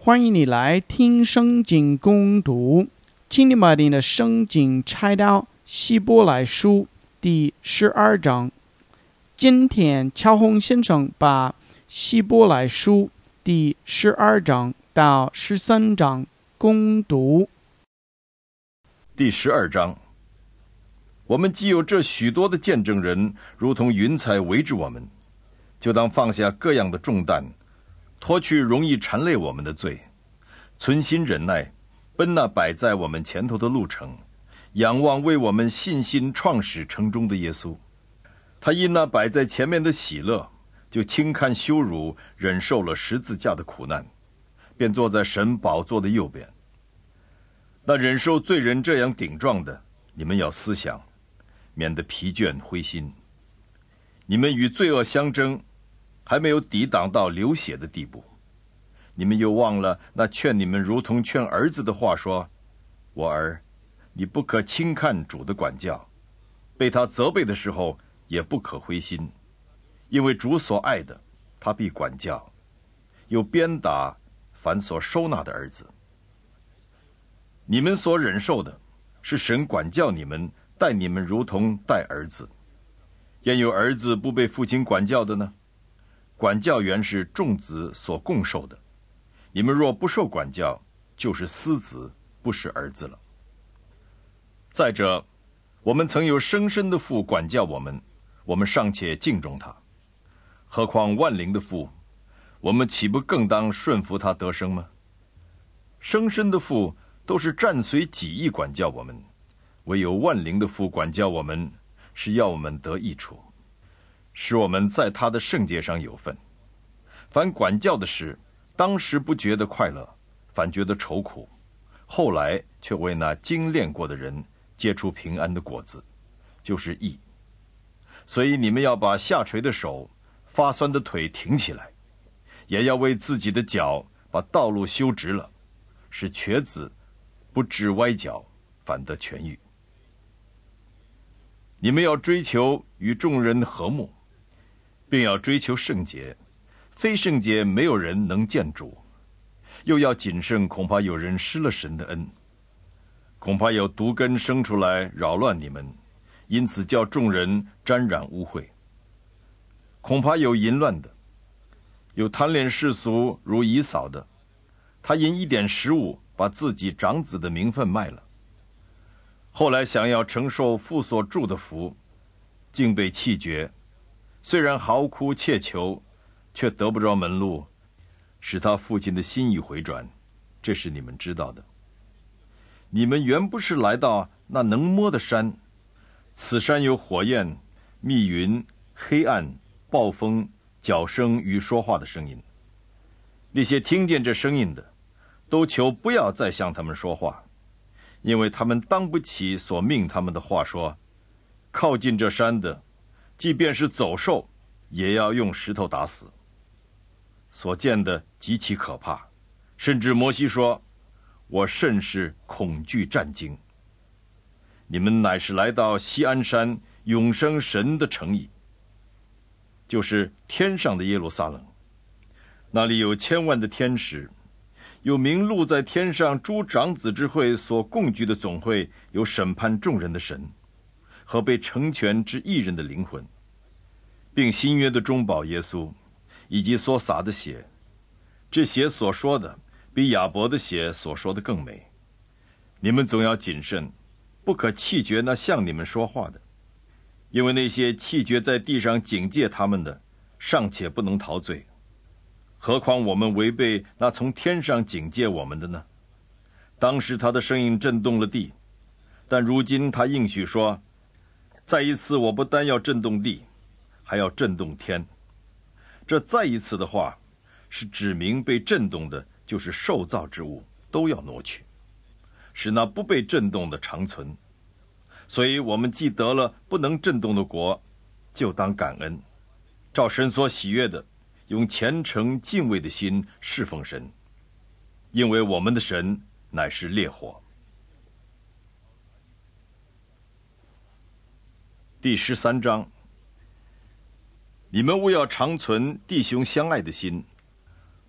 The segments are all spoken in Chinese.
欢迎你来听圣经攻读。今天把你的圣经拆到希伯来书第12章。今天乔宏先生把希伯来书第12章到13章攻读。 第12章，我们既有这许多的见证人，如同云彩围着我们，就当放下各样的重担，脱去容易缠累我们的罪，存心忍耐，奔那摆在我们前头的路程，仰望为我们信心创始成终的耶稣。他因那摆在前面的喜乐，就轻看羞辱，忍受了十字架的苦难，便坐在神宝座的右边。那忍受罪人这样顶撞的，你们要思想，免得疲倦灰心。你们与罪恶相争，还没有抵挡到流血的地步。你们又忘了那劝你们如同劝儿子的话说：我儿，你不可轻看主的管教，被他责备的时候也不可灰心，因为主所爱的，他必管教，又鞭打凡所收纳的儿子。你们所忍受的，是神管教你们，待你们如同待儿子。焉有儿子不被父亲管教的呢？管教原是众子所共受的。你们若不受管教，就是私子，不是儿子了。再者，我们曾有生身的父管教我们，我们尚且敬重他，何况万灵的父，我们岂不更当顺服他得生吗？生身的父都是战随己意管教我们，唯有万灵的父管教我们，是要我们得益处，使我们在他的圣洁上有份。凡管教的事，当时不觉得快乐，反觉得愁苦，后来却为那精炼过的人结出平安的果子，就是义。所以你们要把下垂的手、发酸的腿挺起来，也要为自己的脚把道路修直了，使瘸子不致歪脚，反得痊愈。你们要追求与众人和睦，并要追求圣洁，非圣洁没有人能见主。又要谨慎，恐怕有人失了神的恩，恐怕有毒根生出来扰乱你们，因此叫众人沾染污秽。恐怕有淫乱的，有贪恋世俗如以扫的，他因一点食物把自己长子的名分卖了，后来想要承受父所祝的福，竟被弃绝。虽然嚎哭切求，却得不着门路，使他父亲的心意回转，这是你们知道的。你们原不是来到那能摸的山，此山有火焰、密云、黑暗、暴风、角声与说话的声音。那些听见这声音的，都求不要再向他们说话，因为他们当不起所命他们的话说。靠近这山的，即便是走兽，也要用石头打死。所见的极其可怕，甚至摩西说：我甚是恐惧战惊。你们乃是来到锡安山永生神的城邑，就是天上的耶路撒冷，那里有千万的天使，有名录在天上诸长子之会所共聚的总会，有审判众人的神和被成全之义人的灵魂，并新约的中保耶稣，以及所洒的血。这血所说的比亚伯的血所说的更美。你们总要谨慎，不可弃绝那向你们说话的，因为那些弃绝在地上警戒他们的，尚且不能逃罪，何况我们违背那从天上警戒我们的呢？当时他的声音震动了地，但如今他应许说，再一次我不单要震动地，还要震动天。这再一次的话，是指明被震动的，就是受造之物都要挪去，使那不被震动的长存。所以我们既得了不能震动的国，就当感恩，照神所喜悦的，用虔诚敬畏的心侍奉神，因为我们的神乃是烈火。第13章，你们务要常存弟兄相爱的心，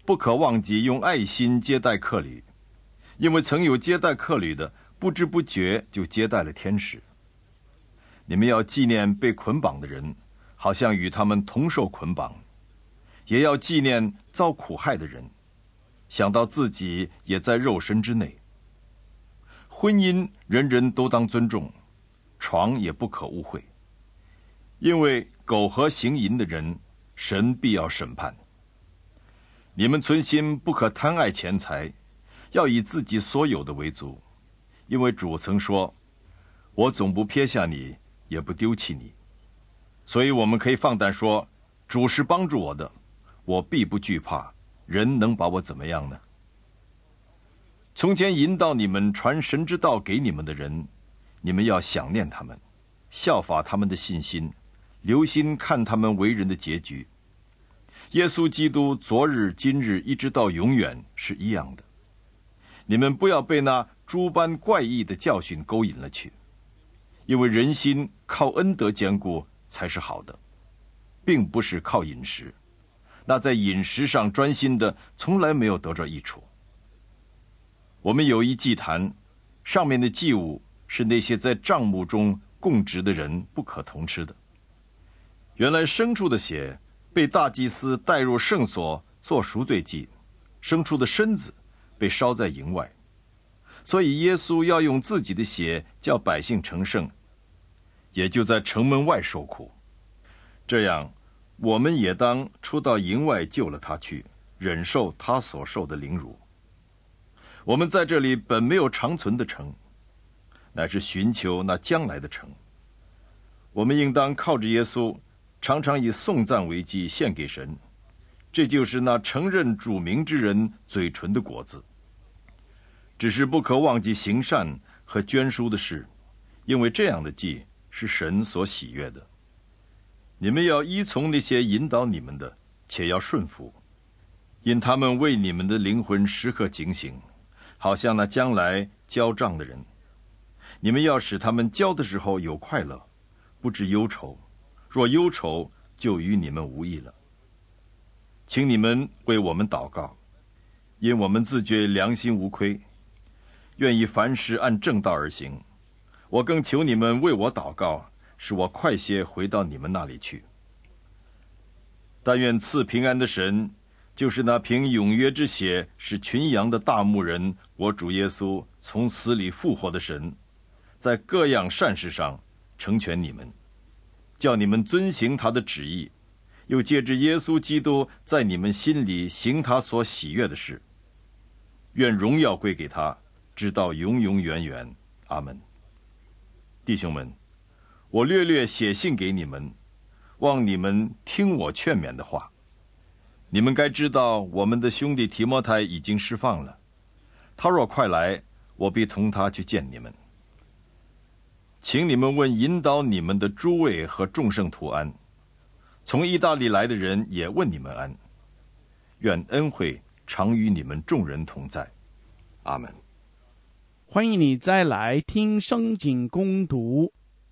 不可忘记用爱心接待客旅，因为曾有接待客旅的，不知不觉就接待了天使。你们要纪念被捆绑的人，好像与他们同受捆绑；也要纪念遭苦害的人，想到自己也在肉身之内。婚姻人人都当尊重，床也不可误会，因为苟合行淫的人，神必要审判。你们存心不可贪爱钱财，要以自己所有的为足，因为主曾说：“我总不撇下你，也不丢弃你。”所以我们可以放胆说：“主是帮助我的，我必不惧怕，人能把我怎么样呢？”从前引导你们传神之道给你们的人，你们要想念他们，效法他们的信心，留心看他们为人的结局。耶稣基督昨日今日一直到永远是一样的。你们不要被那诸般怪异的教训勾引了去，因为人心靠恩德坚固才是好的，并不是靠饮食。那在饮食上专心的，从来没有得着益处。我们有一祭坛，上面的祭物是那些在帐幕中供职的人不可同吃的。原来牲畜的血被大祭司带入圣所做赎罪祭，牲畜的身子被烧在营外，所以耶稣要用自己的血叫百姓成圣，也就在城门外受苦。这样，我们也当出到营外救了他去，忍受他所受的凌辱。我们在这里本没有长存的城，乃是寻求那将来的城。我们应当靠着耶稣，常常以颂赞为祭献给神，这就是那承认主名之人嘴唇的果子。只是不可忘记行善和捐书的事，因为这样的祭是神所喜悦的。你们要依从那些引导你们的，且要顺服，因他们为你们的灵魂时刻警醒，好像那将来交账的人。你们要使他们交的时候有快乐，不致忧愁，若忧愁，就与你们无益了。请你们为我们祷告，因我们自觉良心无亏，愿意凡事按正道而行。我更求你们为我祷告，使我快些回到你们那里去。但愿赐平安的神，就是那凭永约之血使群羊的大牧人，我主耶稣从死里复活的神，在各样善事上成全你们，叫你们遵行他的旨意，又借着耶稣基督在你们心里行他所喜悦的事。愿荣耀归给他，直到永永远远。阿们。弟兄们，我略略写信给你们，望你们听我劝勉的话。你们该知道，我们的兄弟提摩太已经释放了，他若快来，我必同他去见你们。请你们问引导你们的诸位和众圣徒安，从意大利来的人也问你们安。愿恩惠常与你们众人同在。阿们。 欢迎你再来听圣经攻读。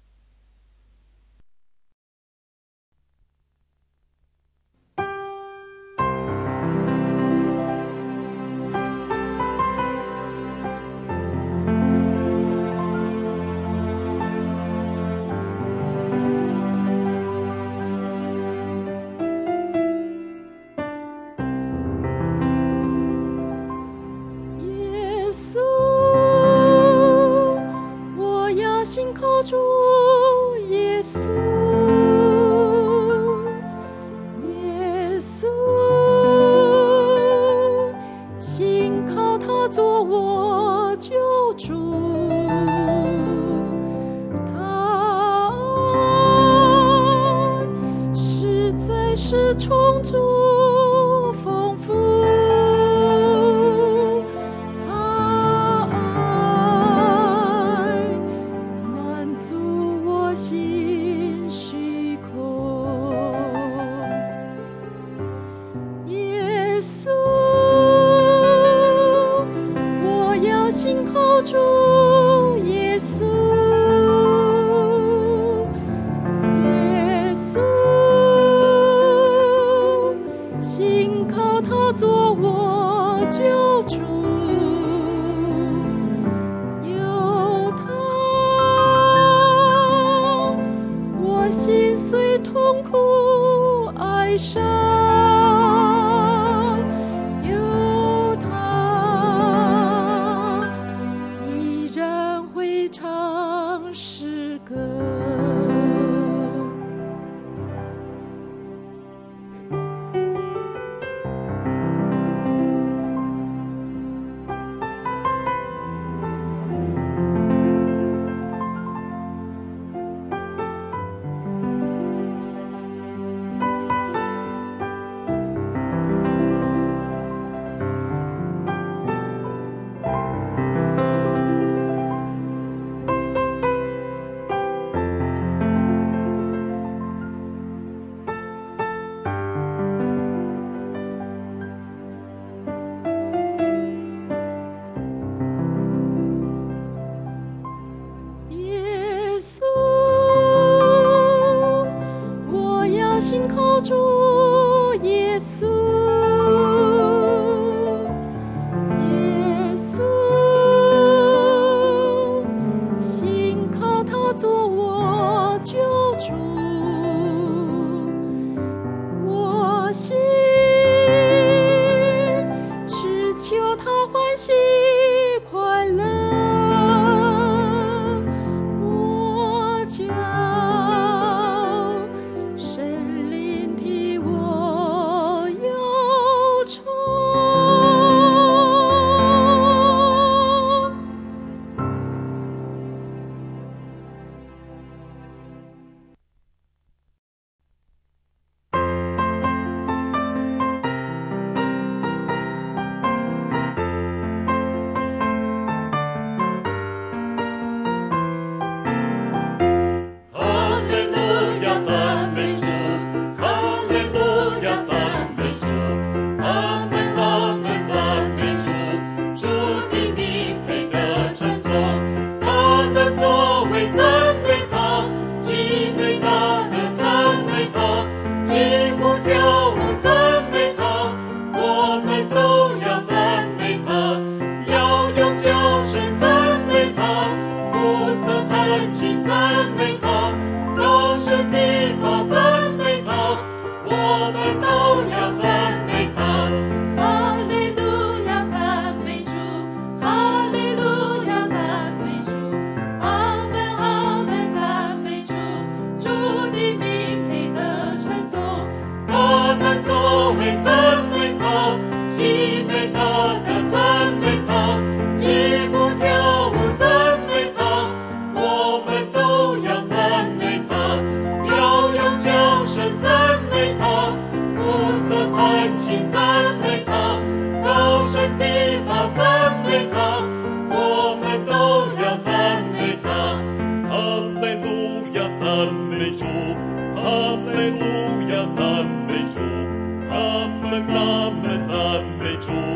主耶稣，耶稣，信靠他做我救主，他爱实在是充足丰富。我海上有他，依然会唱诗歌。耶稣，我要信靠主耶稣，耶稣，信靠他做我救主，我心只求他欢喜快乐。神灵替我忧愁。 赞美主，阿门，阿门，赞美主。